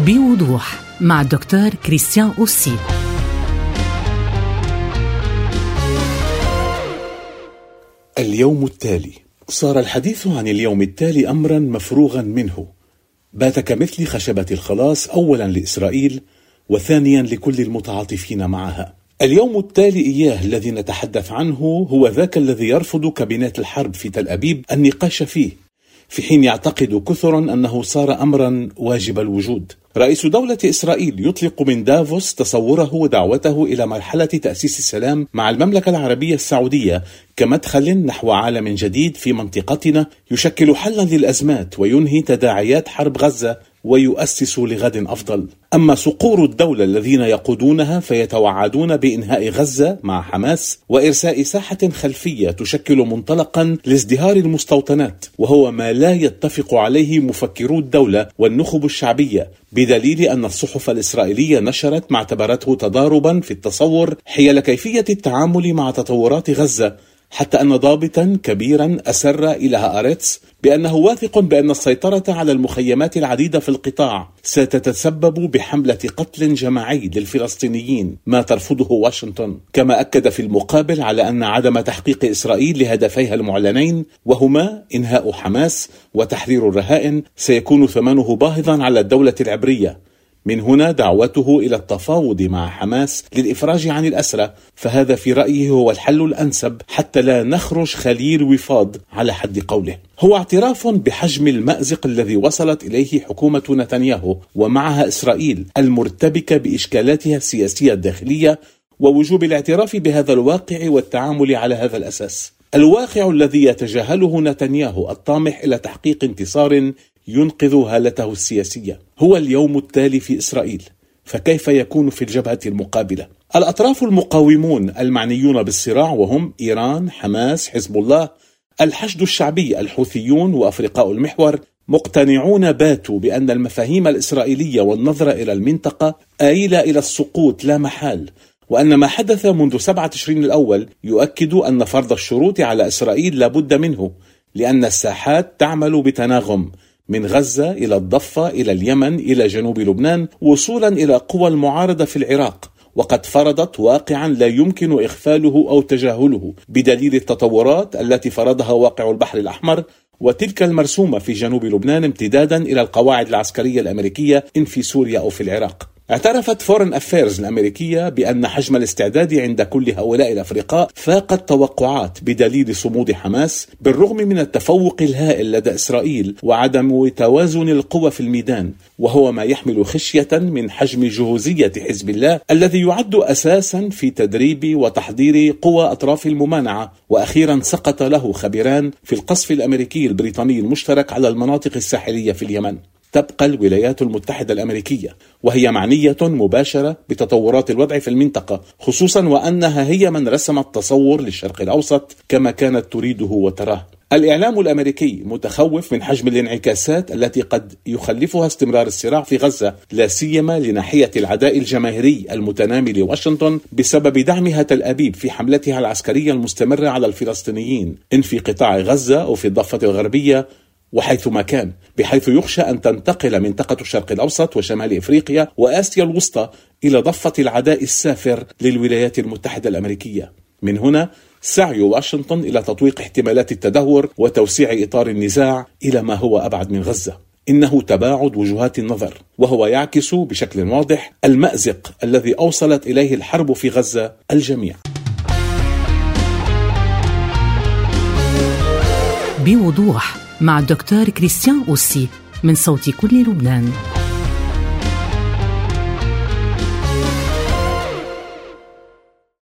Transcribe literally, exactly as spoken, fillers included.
بوضوح مع الدكتور كريستيان أوسي. اليوم التالي. صار الحديث عن اليوم التالي أمرا مفروغا منه، بات كمثل خشبة الخلاص أولا لإسرائيل وثانيا لكل المتعاطفين معها. اليوم التالي إياه الذي نتحدث عنه هو ذاك الذي يرفض كابينات الحرب في تل أبيب النقاش فيه، في حين يعتقد كثر أنه صار أمرا واجب الوجود. رئيس دولة إسرائيل يطلق من دافوس تصوره ودعوته إلى مرحلة تأسيس السلام مع المملكة العربية السعودية كمدخل نحو عالم جديد في منطقتنا يشكل حلا للأزمات وينهي تداعيات حرب غزة ويؤسس لغد أفضل. أما صقور الدولة الذين يقودونها فيتوعدون بإنهاء غزة مع حماس وإرساء ساحة خلفية تشكل منطلقا لازدهار المستوطنات، وهو ما لا يتفق عليه مفكرو الدولة والنخب الشعبية، بدليل أن الصحف الإسرائيلية نشرت ما اعتبرته تضاربا في التصور حيال كيفية التعامل مع تطورات غزة، حتى أن ضابطا كبيرا أسر إلى هآرتس بأنه واثق بأن السيطرة على المخيمات العديدة في القطاع ستتسبب بحملة قتل جماعي للفلسطينيين، ما ترفضه واشنطن. كما أكد في المقابل على أن عدم تحقيق إسرائيل لهدفيها المعلنين، وهما إنهاء حماس وتحرير الرهائن، سيكون ثمنه باهظا على الدولة العبرية. من هنا دعوته إلى التفاوض مع حماس للإفراج عن الأسرى، فهذا في رأيه هو الحل الأنسب حتى لا نخرج خليل وفاض على حد قوله. هو اعتراف بحجم المأزق الذي وصلت إليه حكومة نتنياهو ومعها إسرائيل المرتبكة بإشكالاتها السياسية الداخلية، ووجوب الاعتراف بهذا الواقع والتعامل على هذا الأساس. الواقع الذي يتجاهله نتنياهو الطامح إلى تحقيق انتصار ينقذ هالته السياسية هو اليوم التالي في إسرائيل. فكيف يكون في الجبهة المقابلة؟ الأطراف المقاومون المعنيون بالصراع وهم إيران، حماس، حزب الله، الحشد الشعبي، الحوثيون وأفرقاء المحور، مقتنعون باتوا بأن المفاهيم الإسرائيلية والنظرة إلى المنطقة آيلة إلى السقوط لا محال، وأن ما حدث منذ سبعة تشرين الأول يؤكد أن فرض الشروط على إسرائيل لابد منه، لأن الساحات تعمل بتناغم من غزة إلى الضفة إلى اليمن إلى جنوب لبنان، وصولا إلى قوى المعارضة في العراق، وقد فرضت واقعا لا يمكن إغفاله أو تجاهله، بدليل التطورات التي فرضها واقع البحر الأحمر وتلك المرسومة في جنوب لبنان امتدادا إلى القواعد العسكرية الأمريكية إن في سوريا أو في العراق. اعترفت فورن أفيرز الأمريكية بأن حجم الاستعداد عند كل هؤلاء الأفرقاء فاق التوقعات، بدليل صمود حماس بالرغم من التفوق الهائل لدى إسرائيل وعدم توازن القوى في الميدان، وهو ما يحمل خشية من حجم جهوزية حزب الله الذي يعد أساسا في تدريب وتحضير قوى أطراف الممانعة. وأخيرا سقط له خبيران في القصف الأمريكي البريطاني المشترك على المناطق الساحلية في اليمن. تبقى الولايات المتحدة الأمريكية وهي معنية مباشرة بتطورات الوضع في المنطقة، خصوصا وأنها هي من رسمت تصور للشرق الأوسط كما كانت تريده وتراه. الإعلام الأمريكي متخوف من حجم الانعكاسات التي قد يخلفها استمرار الصراع في غزة، لا سيما لناحية العداء الجماهيري المتنامي لواشنطن بسبب دعمها تل أبيب في حملتها العسكرية المستمرة على الفلسطينيين إن في قطاع غزة أو في الضفة الغربية وحيث ما كان، بحيث يخشى أن تنتقل منطقة الشرق الأوسط وشمال إفريقيا وآسيا الوسطى إلى ضفة العداء السافر للولايات المتحدة الأمريكية. من هنا سعي واشنطن إلى تطويق احتمالات التدهور وتوسيع إطار النزاع إلى ما هو أبعد من غزة. إنه تباعد وجهات النظر، وهو يعكس بشكل واضح المأزق الذي أوصلت إليه الحرب في غزة الجميع. بوضوح مع الدكتور كريستيان أوسي من صوت كل لبنان.